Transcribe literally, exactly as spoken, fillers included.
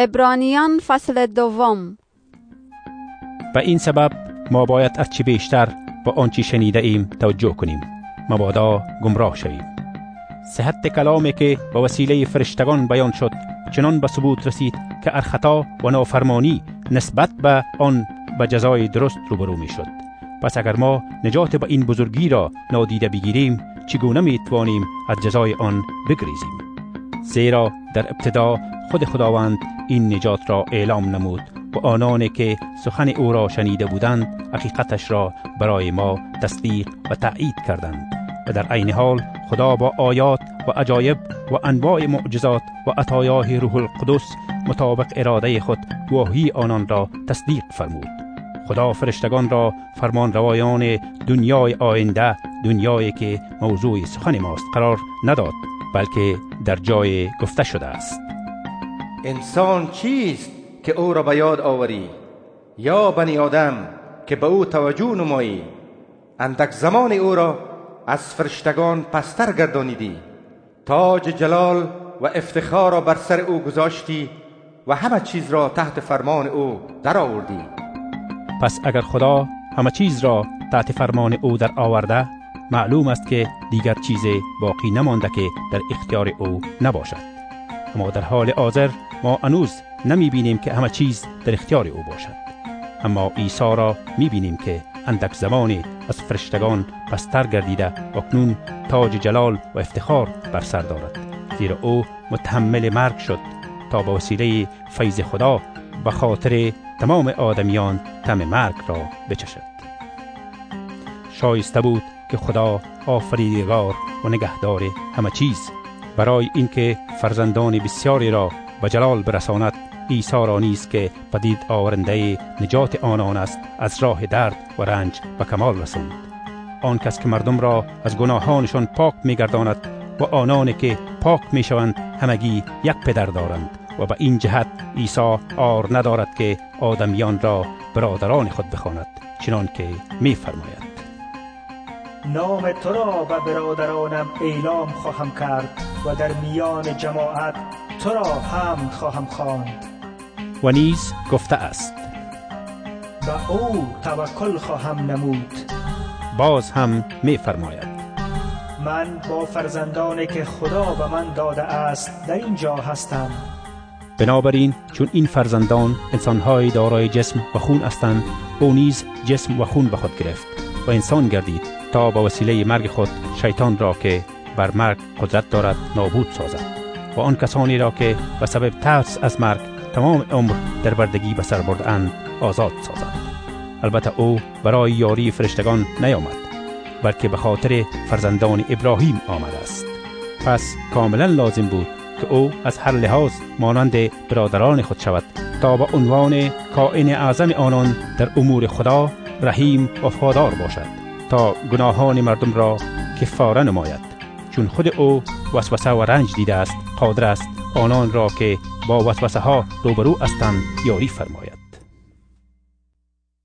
عبرانیان فصل دوم. و این سبب ما باید هرچی بیشتر با آنچه شنیده ایم توجه کنیم، مبادا گمراه شویم. صحت کلامی که با وسیله فرشتگان بیان شد چنان به ثبوت رسید که ار خطا و نافرمانی نسبت به آن به جزای درست روبرو می شد. پس اگر ما نجات با این بزرگی را نادیده بگیریم، چگونه می توانیم از جزای آن بگریزیم؟ زیرا در ابتدا خود خداوند این نجات را اعلام نمود و آنانی که سخن او را شنیده بودند حقیقتش را برای ما تصدیق و تأیید کردند. و در عین حال خدا با آیات و عجایب و انواع معجزات و عطایای روح القدس مطابق اراده خود گواهی آنان را تصدیق فرمود. خدا فرشتگان را فرمان روایان دنیای آینده، دنیایی که موضوع سخن ماست، قرار نداد، بلکه در جای گفته شده است: انسان چیست که او را به یاد آوری، یا بنی آدم که به او توجه نمایی؟ اندک زمان او را از فرشتگان پستر گردانیدی، تاج جلال و افتخار را بر سر او گذاشتی و همه چیز را تحت فرمان او در آوردی. پس اگر خدا همه چیز را تحت فرمان او در آورده، معلوم است که دیگر چیزی باقی نمانده که در اختیار او نباشد. اما در حال حاضر ما هنوز نمی بینیم که همه چیز در اختیار او باشد. اما عیسی را می بینیم که اندک زمانی از فرشتگان پستر گردیده و اکنون تاج جلال و افتخار بر سر دارد، زیرا او متحمل مرگ شد تا با وسیله فیض خدا به خاطر تمام آدمیان طعم مرگ را بچشد. شایسته بود که خدا آفریدگار و نگهدار همه چیز برای اینکه فرزندان بسیاری را به جلال برساند، عیسی را نیز که پدید آورنده نجات آنان است از راه درد و رنج به کمال رساند. آن کس که مردم را از گناهانشان پاک می‌گرداند و آنانی که پاک می‌شوند همگی یک پدر دارند و به این جهت عیسی عار ندارد که آدمیان را برادران خود بخواند، چنان که می‌فرماید: نام تو را به برادرانم اعلام خواهم کرد و در میان جماعت تو را حمد خواهم خواند. و نیز گفته است: به او توکل خواهم نمود. باز هم می فرماید: من با فرزندانی که خدا به من داده است در اینجا هستم. بنابراین چون این فرزندان انسان‌های دارای جسم و خون هستند، او نیز جسم و خون به خود گرفت و انسان گردید تا با وسیله مرگ خود شیطان را که بر مرگ قدرت دارد نابود سازد و آن کسانی را که به سبب ترس از مرگ تمام عمر در بردگی به سر برده‌اند آزاد سازد. البته او برای یاری فرشتگان نیامد، بلکه به خاطر فرزندان ابراهیم آمده است. پس کاملا لازم بود که او از هر لحاظ مانند برادران خود شود تا با عنوان کائن اعظم آنان در امور خدا رحیم و وفادار باشد تا گناهان مردم را کفاره نماید، چون خود او وسوسه و رنج دیده است، قادر است آنان را که با وسوسه ها روبرو هستند یاری فرماید.